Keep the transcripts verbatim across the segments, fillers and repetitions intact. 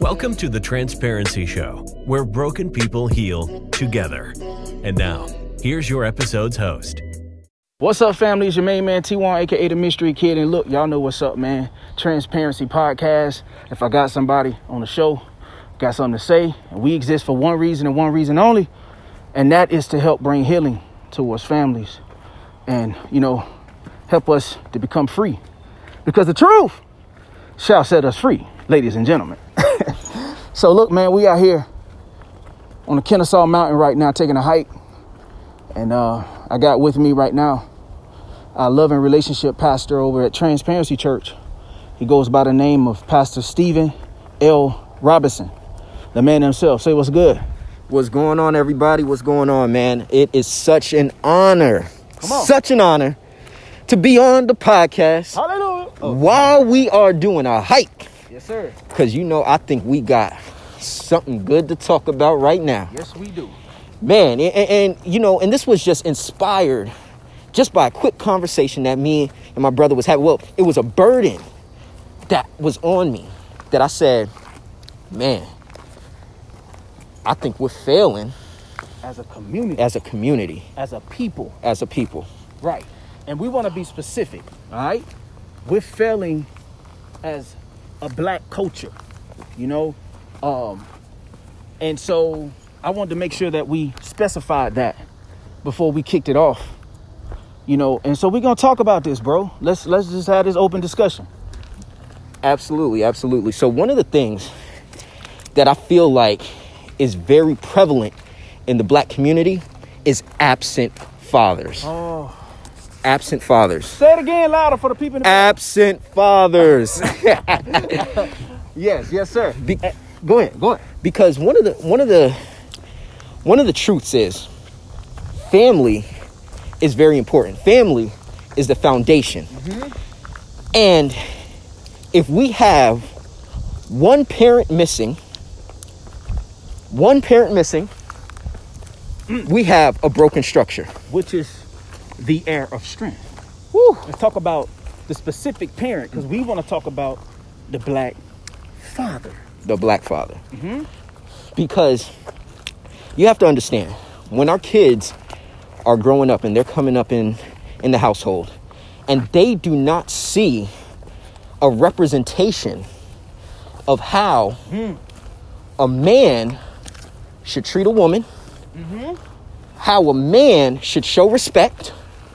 Welcome to the Transparency Show, where broken people heal together. And now, here's your episode's host. What's up, family? It's your main man, T one, a k a the Mystery Kid. And look, y'all know what's up, man. Transparency Podcast. If I got somebody on the show, got something to say, and we exist for one reason and one reason only, and that is to help bring healing towards families and, you know, help us to become free. Because the truth shall set us free, ladies and gentlemen. So look, man, we out here on the Kennesaw Mountain right now taking a hike. And uh, I got with me right now our love and relationship pastor over at Transparency Church. He goes by the name of Pastor Stephen L. Robinson, the man himself. Say what's good. What's going on, everybody? What's going on, man? It is such an honor, Come on. such an honor to be on the podcast Hallelujah. Oh. while we are doing a hike. Yes, sir. Because, you know, I think we got something good to talk about right now. Yes, we do. Man, and, and, and, you know, and this was just inspired just by a quick conversation that me and my brother was having. Well, it was a burden that was on me that I said, man, I think we're failing As a community. as a community, As a people. as a people. Right. And we want to be specific. All right. We're failing as a black culture, you know. Um, and so I wanted to make sure that we specified that before we kicked it off, you know. And so we're going to talk about this, bro. Let's let's just have this open discussion. Absolutely, absolutely. So one of the things that I feel like is very prevalent in the black community is absent fathers. Oh. Absent fathers. Say it again louder for the people in the Absent fathers. Yes, yes, sir. Be- Go ahead, go ahead. because one of the one of the one of the truths is family is very important. Family is the foundation. Mm-hmm. And if we have one parent missing, one parent missing, we have a broken structure. Which is the heir of strength. Woo. Let's talk about the specific parent, because we want to talk about the black father. The black father. Mm-hmm. Because you have to understand, when our kids are growing up and they're coming up in, in the household and they do not see a representation of how Mm. a man should treat a woman, Mm-hmm. how a man should show respect,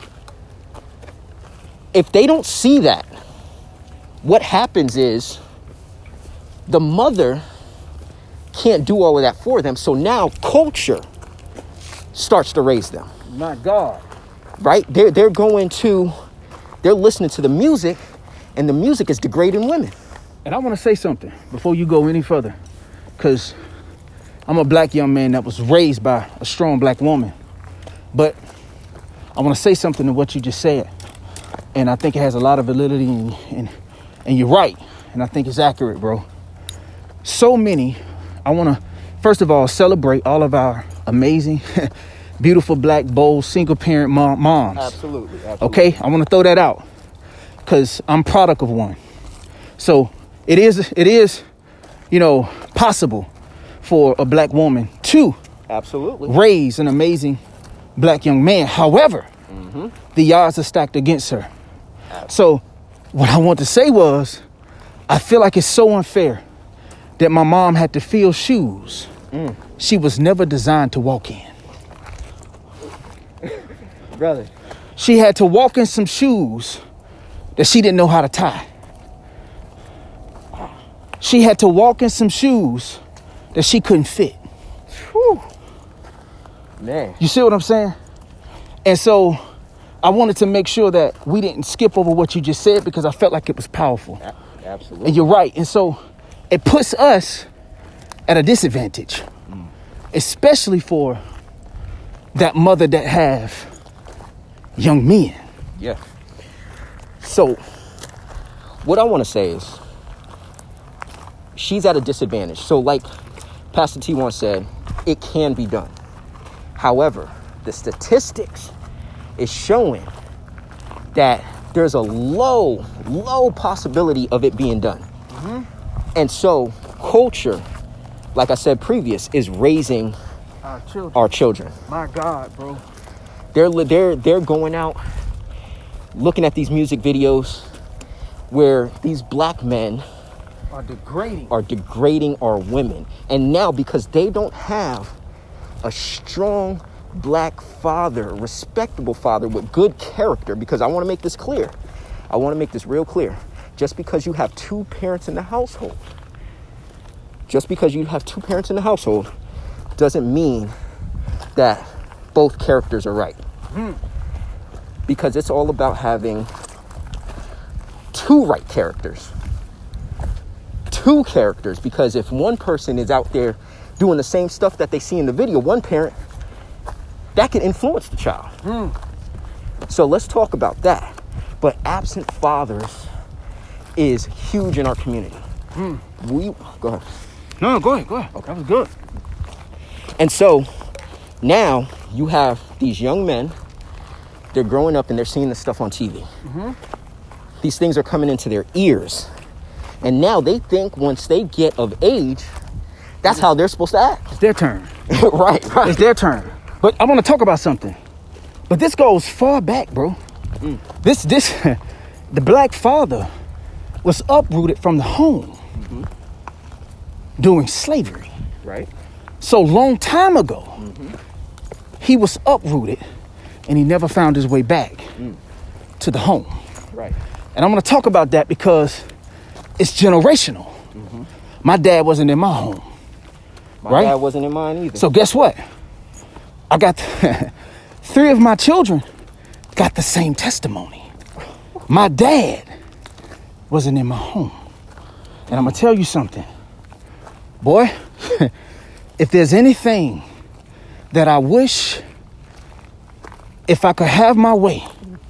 if they don't see that, what happens is the mother can't do all of that for them. So now culture starts to raise them, My God. right? They're, they're going to, they're listening to the music, and the music is degrading women. And I want to say something before you go any further, because I'm a black young man that was raised by a strong black woman. But I want to say something to what you just said. And I think it has a lot of validity, and, and, and you're right. And I think it's accurate, bro. So many, I want to, first of all, celebrate all of our amazing, beautiful, black, bold, single parent mom, moms. Absolutely, absolutely. Okay, I want to throw that out because I'm product of one. So it is, it is, you know, possible for a black woman to Absolutely. raise an amazing black young man. However, Mm-hmm. the odds are stacked against her. So what I want to say was, I feel like it's so unfair that my mom had to fill shoes Mm. she was never designed to walk in. Brother. She had to walk in some shoes that she didn't know how to tie. She had to walk in some shoes that she couldn't fit. Whew. Man. You see what I'm saying? And so I wanted to make sure that we didn't skip over what you just said, because I felt like it was powerful. A- Absolutely. And you're right. And so it puts us at a disadvantage, mm. especially for that mother that have young men. Yeah. So what I want to say is she's at a disadvantage. So like Pastor T one said, it can be done. However, the statistics is showing that there's a low, low possibility of it being done. Mm-hmm. And so culture, like I said previous, is raising Our children. our children. My God, bro. They're they're they're going out looking at these music videos where these black men Are degrading. are degrading our women. And now, because they don't have a strong black father, a respectable father with good character, because I want to make this clear. I want to make this real clear. Just because you have two parents in the household, just because you have two parents in the household doesn't mean that both characters are right. Mm. Because it's all about having two right characters. Two characters. Because if one person is out there doing the same stuff that they see in the video, one parent, that can influence the child. Mm. So let's talk about that. But absent fathers is huge in our community. Mm. We go ahead. No, go ahead, go ahead. Okay. That was good. And so now you have these young men, they're growing up and they're seeing this stuff on T V. Mm-hmm. These things are coming into their ears. And now they think once they get of age, that's how they're supposed to act. It's their turn. right, right. It's their turn. But I want to talk about something. But this goes far back, bro. Mm. This, this, the black father was uprooted from the home mm-hmm. during slavery. Right. So long time ago, mm-hmm. he was uprooted and he never found his way back mm. to the home. Right. And I'm going to talk about that because it's generational. Mm-hmm. My dad wasn't in my home. My right? dad wasn't in mine either. So guess what? I got three of my children got the same testimony. My dad wasn't in my home. And I'm going to tell you something. Boy, if there's anything that I wish, if I could have my way,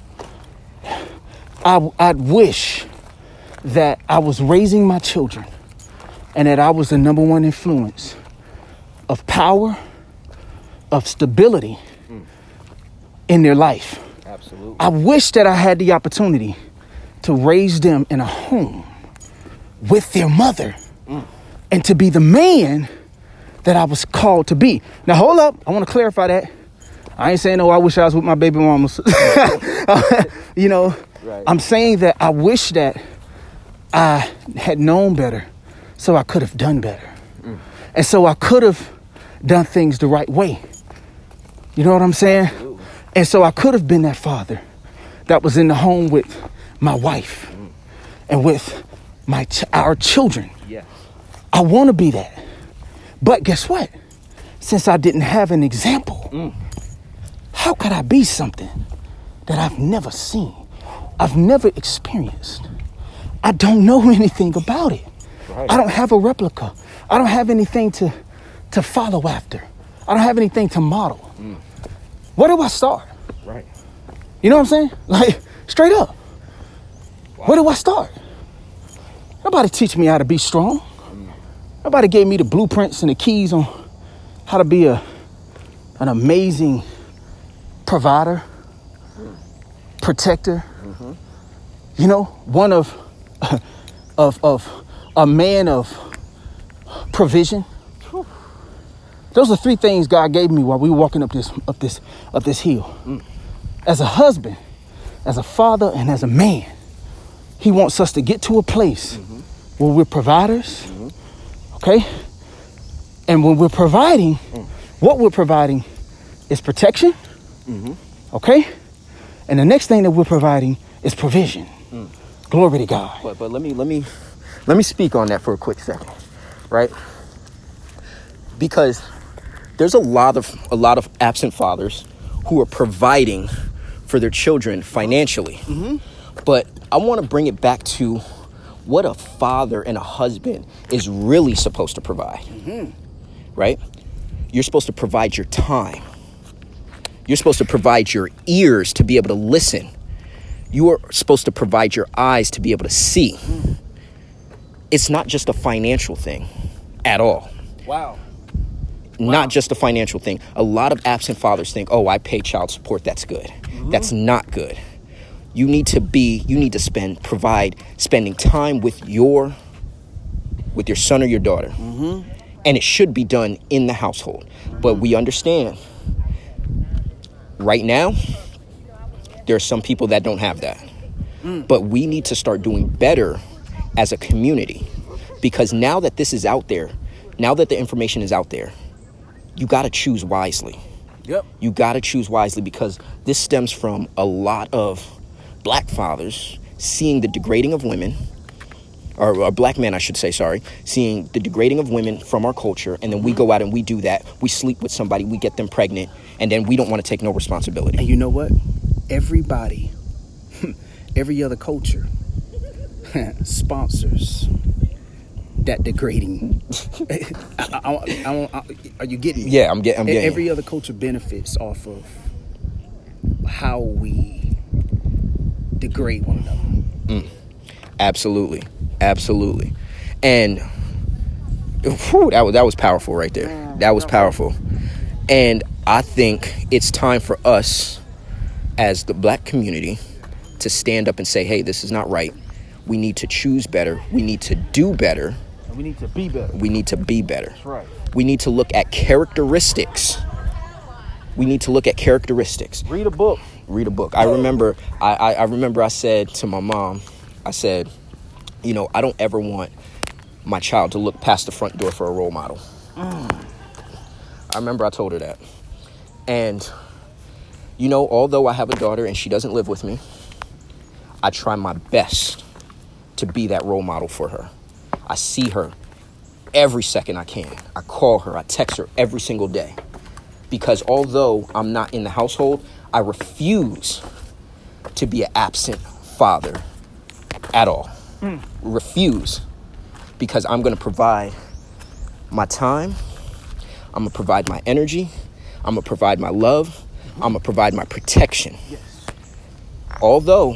I, I'd wish that I was raising my children and that I was the number one influence of power, of stability mm. in their life. Absolutely. I wish that I had the opportunity to raise them in a home with their mother mm. and to be the man that I was called to be. Now, hold up. I want to clarify that. I ain't saying, oh, I wish I was with my baby mamas. you know, right. I'm saying that I wish that I had known better so I could have done better. Mm. And so I could have done things the right way. You know what I'm saying? Absolutely. And so I could have been that father that was in the home with my wife mm. and with my ch- our children. Yes. I want to be that. But guess what? Since I didn't have an example, mm. how could I be something that I've never seen? I've never experienced. I don't know anything about it. Right. I don't have a replica. I don't have anything to, to follow after. I don't have anything to model. Mm. Where do I start? Right. You know what I'm saying? Like, straight up. Wow. Where do I start? Nobody teach me how to be strong. Mm. Nobody gave me the blueprints and the keys on how to be a an amazing provider, mm. protector. Mm-hmm. You know, one of of of a man of provision. Whew. Those are three things God gave me while we were walking up this up this up this hill. Mm. As a husband, as a father, and as a man, he wants us to get to a place mm-hmm. where we're providers. Mm-hmm. Okay? And when we're providing, mm. what we're providing is protection. Mm-hmm. Okay? And the next thing that we're providing is provision. Mm. Glory to God. But but let me let me let me speak on that for a quick second, right? Because there's a lot of a lot of absent fathers who are providing for their children financially. Mm-hmm. But I want to bring it back to what a father and a husband is really supposed to provide. Mm-hmm. Right? You're supposed to provide your time. You're supposed to provide your ears to be able to listen. You are supposed to provide your eyes to be able to see. Mm. It's not just a financial thing at all. Wow. Not wow. just a financial thing. A lot of absent fathers think, oh, I pay child support. That's good. Mm-hmm. That's not good. You need to be, you need to spend, provide, spending time with your with your son or your daughter. Mm-hmm. And it should be done in the household. But we understand right now, there are some people that don't have that. Mm. But we need to start doing better as a community, because now that this is out there, now that the information is out there, you got to choose wisely. Yep. You got to choose wisely, because this stems from a lot of black fathers seeing the degrading of women, or, or black men, I should say, sorry, seeing the degrading of women from our culture. And then we go out and we do that. We sleep with somebody, we get them pregnant, and then we don't want to take no responsibility. And you know what? Everybody, every other culture sponsors that degrading. I, I, I, I, are you getting me? Yeah, I'm getting. I'm getting. Every other culture benefits off of how we degrade one another. Mm. Absolutely, absolutely, and whew, that was that was powerful right there. That was powerful, and I think it's time for us, as the black community, to stand up and say, "Hey, this is not right. We need to choose better. We need to do better." We need to be better. We need to be better. That's right. We need to look at characteristics. We need to look at characteristics. Read a book. Read a book. I remember I, I, I remember I said to my mom, I said, you know, I don't ever want my child to look past the front door for a role model. Mm. I remember I told her that. And, you know, although I have a daughter and she doesn't live with me, I try my best to be that role model for her. I see her every second I can. I call her, I text her every single day. Because although I'm not in the household, I refuse to be an absent father at all. Mm. Refuse. Because I'm going to provide my time. I'm going to provide my energy. I'm going to provide my love. Mm-hmm. I'm going to provide my protection. Yes. Although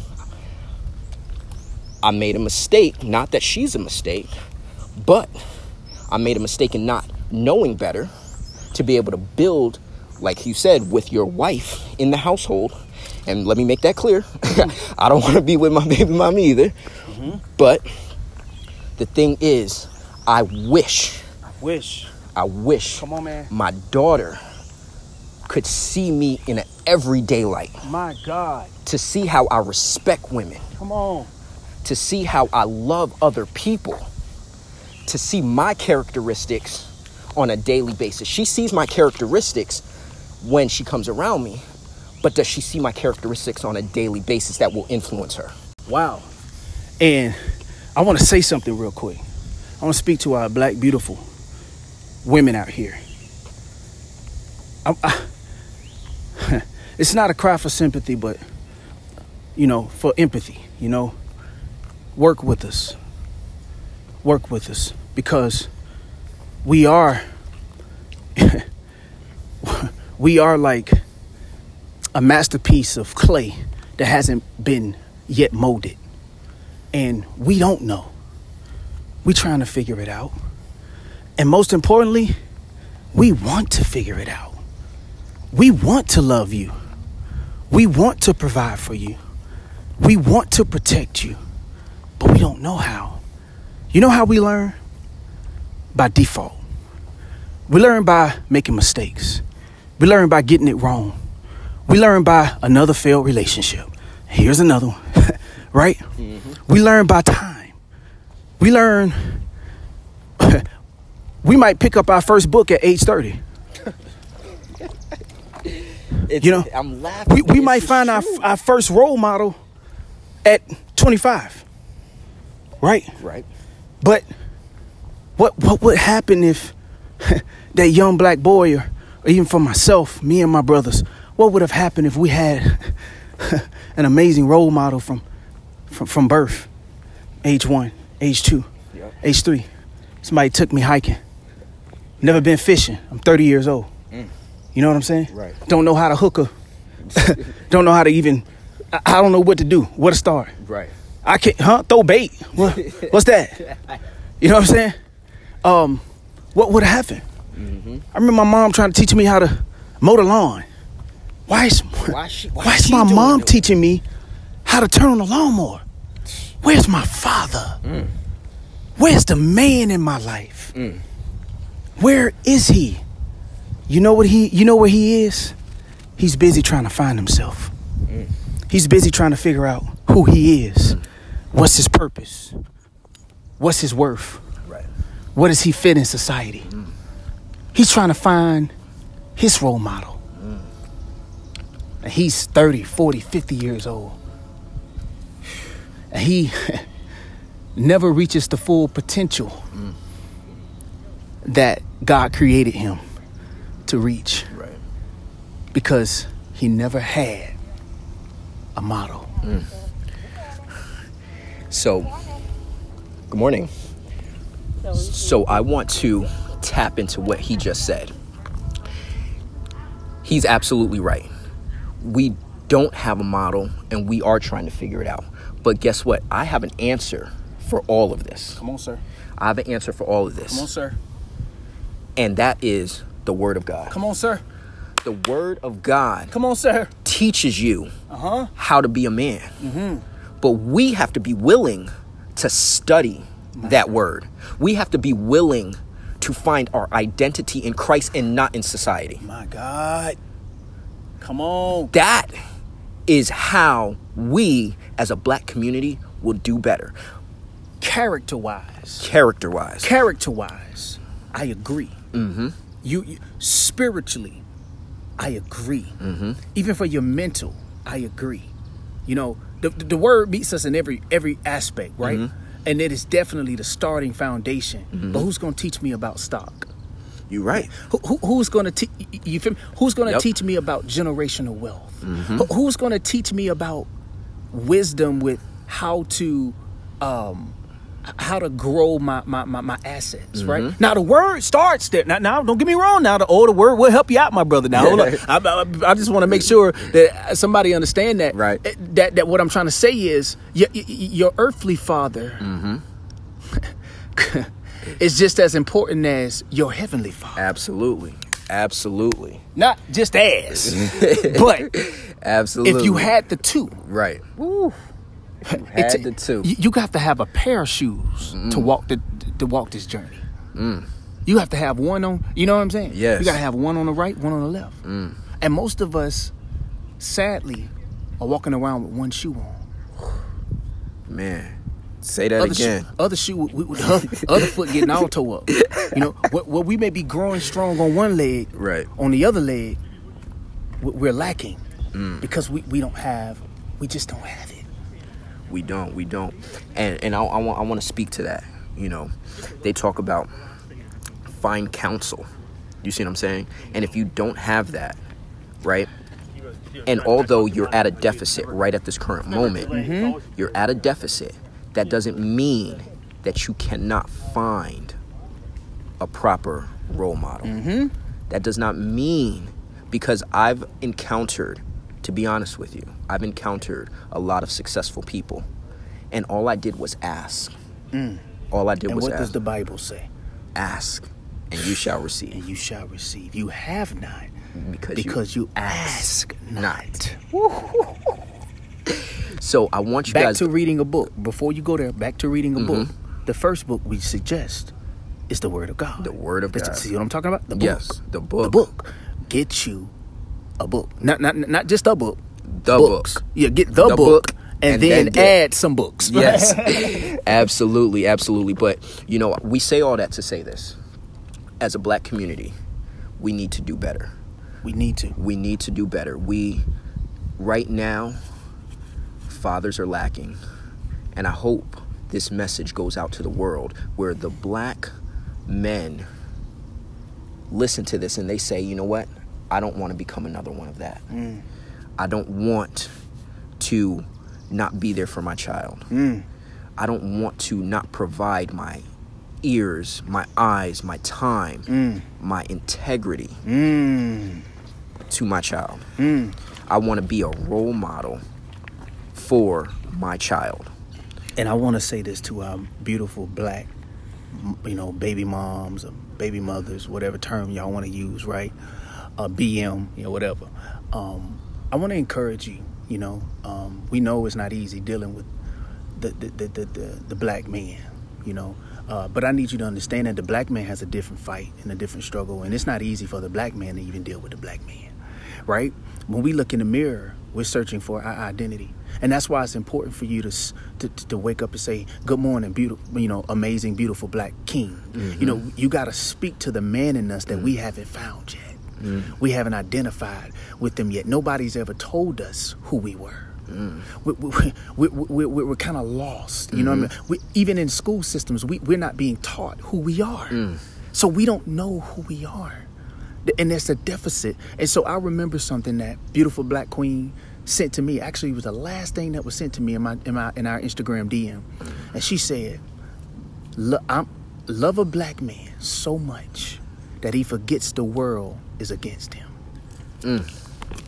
I made a mistake, not that she's a mistake, but I made a mistake in not knowing better to be able to build, like you said, with your wife in the household. And let me make that clear. I don't want to be with my baby mom either. Mm-hmm. But the thing is, I wish, I wish, I wish Come on, man. my daughter could see me in an everyday light. My God. To see how I respect women. Come on. To see how I love other people. To see my characteristics on a daily basis. She sees my characteristics when she comes around me, but does she see my characteristics on a daily basis that will influence her? Wow. And I want to say something real quick. I want to speak to our black, beautiful women out here. I, I, it's not a cry for sympathy, but, you know, for empathy, you know, work with us. Work with us, because we are, we are like a masterpiece of clay that hasn't been yet molded. And we don't know. We're trying to figure it out. And most importantly, we want to figure it out. We want to love you. We want to provide for you. We want to protect you, but we don't know how. You know how we learn? By default. We learn by making mistakes. We learn by getting it wrong. We learn by another failed relationship. Here's another one, right? Mm-hmm. We learn by time. We learn, we might pick up our first book at age thirty. You know, I'm laughing. We, we might find our, our first role model at twenty-five, right? Right. But what what would happen if that young black boy, or, or even for myself, me and my brothers, what would have happened if we had an amazing role model from from, from birth, age one, age two, yep. age three? Somebody took me hiking. Never been fishing. I'm thirty years old. Mm. You know what I'm saying? Right. Don't know how to hook a. Don't know how to even. I, I don't know what to do. Where to start. Right. I can't, huh? Throw bait. What, what's that? You know what I'm saying? Um, what would have happened? Mm-hmm. I remember my mom trying to teach me how to mow the lawn. Why is, why, she, why why is my mom it? teaching me how to turn on the lawnmower? Where's my father? Mm. where's the man in my life? Mm. Where is he? You know what he, you know where he is? He's busy trying to find himself. Mm. He's busy trying to figure out who he is. Mm. What's his purpose? What's his worth? Right. Where does he fit in society? Mm. He's trying to find his role model. Mm. And he's thirty, forty, fifty years old. And he never reaches the full potential mm. that God created him to reach. Right. Because he never had a model. Mm. So, good morning. So I want to tap into what he just said. He's absolutely right. We don't have a model and we are trying to figure it out. But guess what? I have an answer for all of this. Come on, sir. I have an answer for all of this. Come on, sir. And that is the Word of God. Come on, sir. The Word of God. Come on, sir. Teaches you uh-huh. how to be a man. Mm-hmm. But we have to be willing to study My that God. Word. We have to be willing to find our identity in Christ and not in society. My God. Come on. That is how we as a black community will do better. Character-wise. Character-wise. Character-wise, I agree. Mm-hmm. You, you spiritually, I agree. Mm-hmm. Even for your mental, I agree. You know, the the, the word meets us in every every aspect, right? Mm-hmm. And it is definitely the starting foundation. Mm-hmm. But who's going to teach me about stock? You're right. Who, who, who's going to teach you? Feel me? Who's going to Yep. teach me about generational wealth? Mm-hmm. Who, who's going to teach me about wisdom with how to um, how to grow my my my, my assets? Mm-hmm. Right now, the word starts there. Now, now, don't get me wrong. Now, the older word will help you out, my brother. Now, hold on. I, I, I just want to make sure that somebody understand that. Right. That that what I'm trying to say is your your earthly father. Mm-hmm. It's just as important as your heavenly Father. Absolutely. Absolutely. Not just as, but absolutely. If you had the two. Right. Woo. You had it's, the two. You, you got to have a pair of shoes mm. to walk the to walk this journey. Mm. You have to have one on, you know what I'm saying? Yes. You got to have one on the right, one on the left. Mm. And most of us, sadly, are walking around with one shoe on. Man. Say that other again. Shoe, other shoe, we, we, other, other foot getting all toe up. You know, what, what we may be growing strong on one leg, right? On the other leg, we're lacking mm. because we, we don't have, we just don't have it. We don't, we don't, and and I, I want I want to speak to that. You know, they talk about find counsel. You see what I'm saying? And if you don't have that, right? And although you're at a deficit right at this current moment, mm-hmm. you're at a deficit. That doesn't mean that you cannot find a proper role model. Mm-hmm. That does not mean, because I've encountered, to be honest with you, I've encountered a lot of successful people, and all I did was ask. Mm. All I did and was ask. And what does the Bible say? Ask, and you shall receive. And you shall receive. You have not, because, because you, you ask, ask not. not. So I want you back guys to reading a book. Before you go there, back to reading a mm-hmm. book. The first book we suggest is the Word of God. The Word of That's, God. See what I'm talking about? The book. Yes, the book. The book. Get you a book. Not not not just a book. The books. book. Yeah, get the, the book, book and, and then, then add some books. Yes, absolutely, absolutely. But you know, we say all that to say this: as a black community, we need to do better. We need to. We need to do better. We, right now, fathers are lacking. And I hope this message goes out to the world where the black men listen to this and they say, you know what? I don't want to become another one of that. Mm. I don't want to not be there for my child. Mm. I don't want to not provide my ears, my eyes, my time, mm. my integrity mm. to my child. Mm. I want to be a role model for my child. And I want to say this to our beautiful black, you know, baby moms, or baby mothers, whatever term y'all want to use, right? Uh, B M, you know, whatever. Um, I want to encourage you, you know. Um, we know it's not easy dealing with the the, the, the, the, the black man, you know. Uh, but I need you to understand that the black man has a different fight and a different struggle. And it's not easy for the black man to even deal with the black man, right? When we look in the mirror, we're searching for our identity. And that's why it's important for you to to, to wake up and say, good morning, beautiful, you know, amazing, beautiful black king. Mm-hmm. You know, you got to speak to the man in us that mm-hmm. we haven't found yet. Mm-hmm. We haven't identified with them yet. Nobody's ever told us who we were. Mm. We, we, we, we, we, we're kind of lost. You mm-hmm. know what I mean? We, even in school systems, we, we're not being taught who we are. Mm. So we don't know who we are. And there's a deficit. And so I remember something that beautiful black queen sent to me. Actually, it was the last thing that was sent to me in my in, my, in our Instagram D M. And she said, I'm, love a black man so much that he forgets the world is against him. Mm.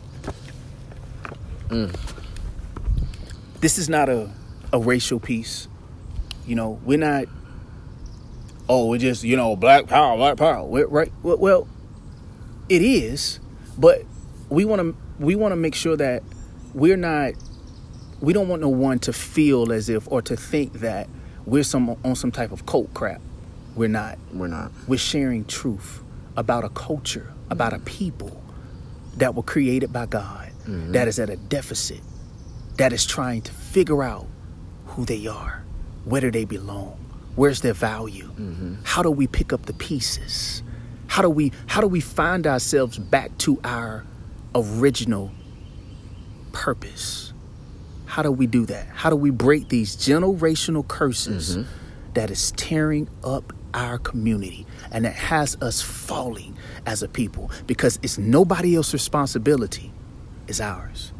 Mm. This is not a, a racial piece. You know, we're not, oh, we're just, you know, black power, black power. We're, right? Well, well, it is, but we want to we want to make sure that we're not, we don't want no one to feel as if, or to think that we're some on some type of cult crap. We're not. We're not. We're sharing truth about a culture, about a people that were created by God, mm-hmm. that is at a deficit, that is trying to figure out who they are, where do they belong, where's their value, mm-hmm. how do we pick up the pieces, how do we how do we find ourselves back to our original purpose? How do we do that? How do we break these generational curses mm-hmm. that is tearing up our community and that has us falling as a people? Because it's nobody else's responsibility, it's ours.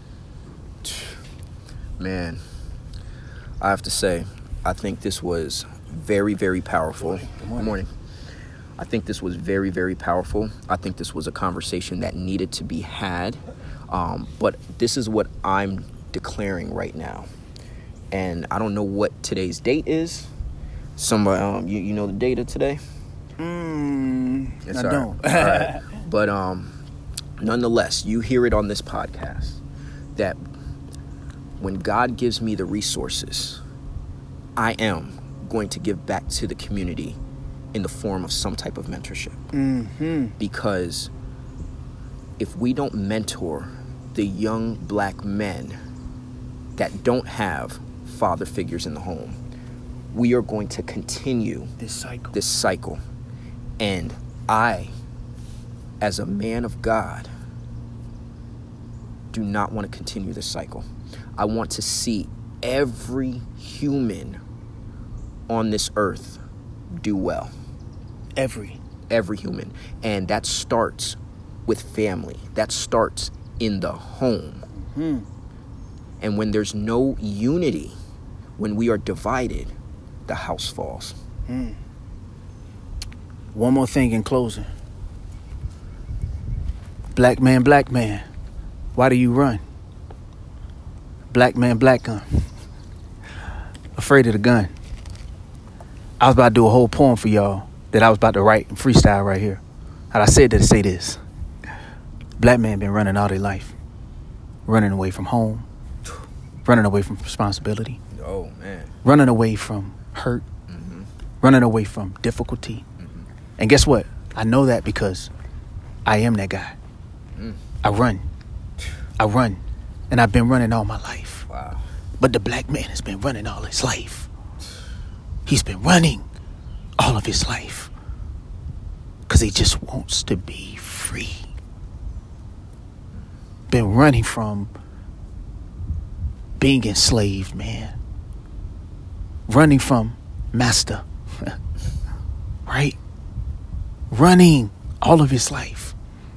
Man, I have to say, I think this was very, very powerful. Good morning. Good morning. Good morning. I think this was very, very powerful. I think this was a conversation that needed to be had. Um, but this is what I'm declaring right now. And I don't know what today's date is. Somebody, um, you, you know the date of today? Mm, it's I all don't. Right. All right. But um, nonetheless, you hear it on this podcast that when God gives me the resources, I am going to give back to the community in the form of some type of mentorship. Mm-hmm. Because if we don't mentor the young black men that don't have father figures in the home, we are going to continue this cycle. This cycle. And I, as a man of God, do not want to continue this cycle. I want to see every human on this earth do well. Every. Every human. And that starts with family. That starts in the home. Mm-hmm. And when there's no unity, when we are divided, the house falls. Mm. One more thing in closing. Black man, black man, why do you run? Black man, black gun. Afraid of the gun. I was about to do a whole poem for y'all that I was about to write and freestyle right here. And I said that to say this. Black man been running all their life. Running away from home. Running away from responsibility. Oh, man. Running away from hurt. Mm-hmm. Running away from difficulty. Mm-hmm. And guess what? I know that because I am that guy. Mm. I run. I run. And I've been running all my life. Wow. But the black man has been running all his life. He's been running all of his life because he just wants to be free. Been running from being enslaved, man. Running from master. Right? Running all of his life.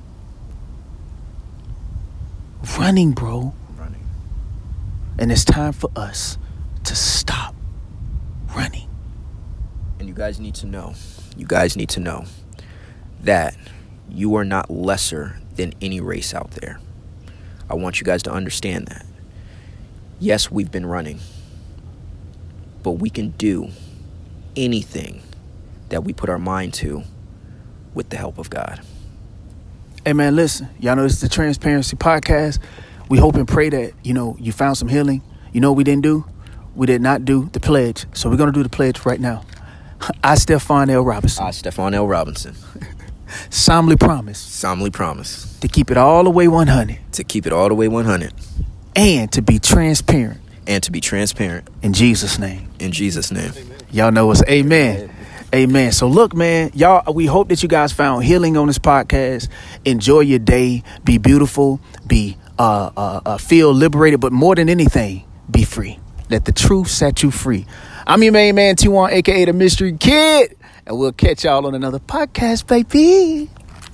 Running, bro. Running. And it's time for us to stop running. And you guys need to know, you guys need to know that you are not lesser than any race out there. I want you guys to understand that. Yes, we've been running, but we can do anything that we put our mind to with the help of God. Hey, man, listen, y'all know this is the Transparency Podcast. We hope and pray that, you know, you found some healing. You know what we didn't do? We did not do the pledge. So we're going to do the pledge right now. I, Stephon L. Robinson, I, Stephon L. Robinson, solemnly promise solemnly promise to keep it all the way one hundred to keep it all the way one hundred and to be transparent and to be transparent in Jesus' name. in Jesus' name. Y'all know it's amen. Amen. So look, man, y'all, we hope that you guys found healing on this podcast. Enjoy your day. Be beautiful. Be uh, uh, uh, feel liberated. But more than anything, be free. Let the truth set you free. I'm your main man, T one, a k a the Mystery Kid. And we'll catch y'all on another podcast, baby.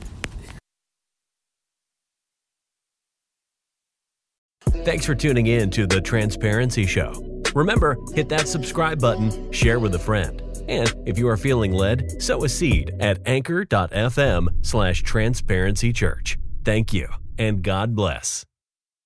Thanks for tuning in to The Transparency Show. Remember, hit that subscribe button, share with a friend. And if you are feeling led, sow a seed at anchor.fm slash transparency church. Thank you, and God bless.